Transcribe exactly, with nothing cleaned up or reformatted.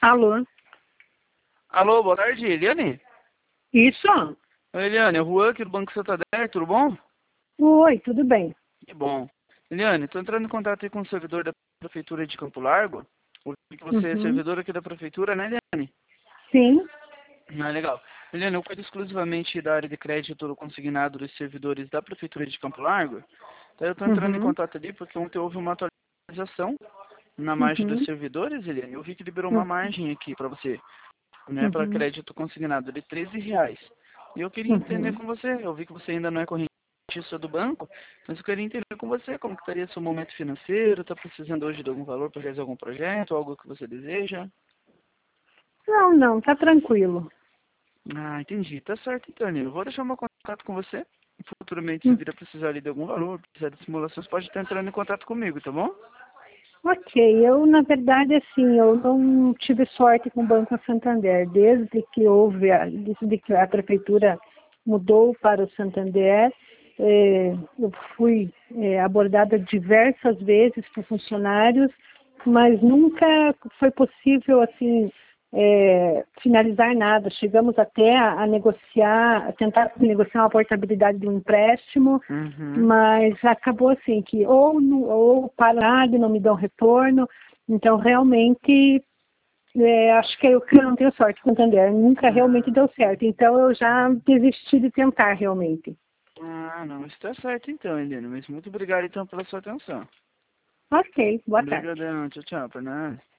Alô? Alô, boa tarde, Eliane? Isso? Oi, Eliane, é o Juan aqui do Banco Santander, tudo bom? Oi, tudo bem. Que bom. Eliane, estou entrando em contato aí com o servidor da Prefeitura de Campo Largo. Ouvi que você é Uhum. servidor aqui da Prefeitura, né, Eliane? Sim. Ah, legal. Eliane, eu cuido exclusivamente da área de crédito consignado dos servidores da Prefeitura de Campo Largo. Então eu estou entrando em Uhum. contato ali porque ontem houve uma atualização na margem dos Uhum. servidores, Eliane. Eu vi que liberou uma Uhum. margem aqui para você, né, para Uhum. crédito consignado de treze reais. E eu queria entender Uhum. com você, eu vi que você ainda não é correntista do banco, mas eu queria entender com você como que estaria seu momento financeiro, está precisando hoje de algum valor para realizar algum projeto, algo que você deseja? Não, não, tá tranquilo. Ah, entendi. Tá certo então, Nilo. Vou deixar meu contato com você. Futuramente, se Hum. vir a precisar ali de algum valor, precisar de simulações, pode estar entrando em contato comigo, tá bom? Ok, eu na verdade assim, eu não tive sorte com o Banco Santander. Desde que houve, a, desde que a prefeitura mudou para o Santander, eh, eu fui eh, abordada diversas vezes por funcionários, mas nunca foi possível assim eh, finalizar nada. Chegamos até a, a negociar, a tentar negociar uma portabilidade de um empréstimo, Uhum. mas acabou assim que ou, no- ou parar e não me dão retorno. Então realmente é, acho que eu, que eu não tenho sorte com o Santander, nunca realmente Ah, deu certo. Então eu já desisti de tentar realmente. ah, não, está certo então, Helena. Mas muito obrigado então pela sua atenção. Ok, boa tarde. Obrigadão, tchau, tchau, por nada.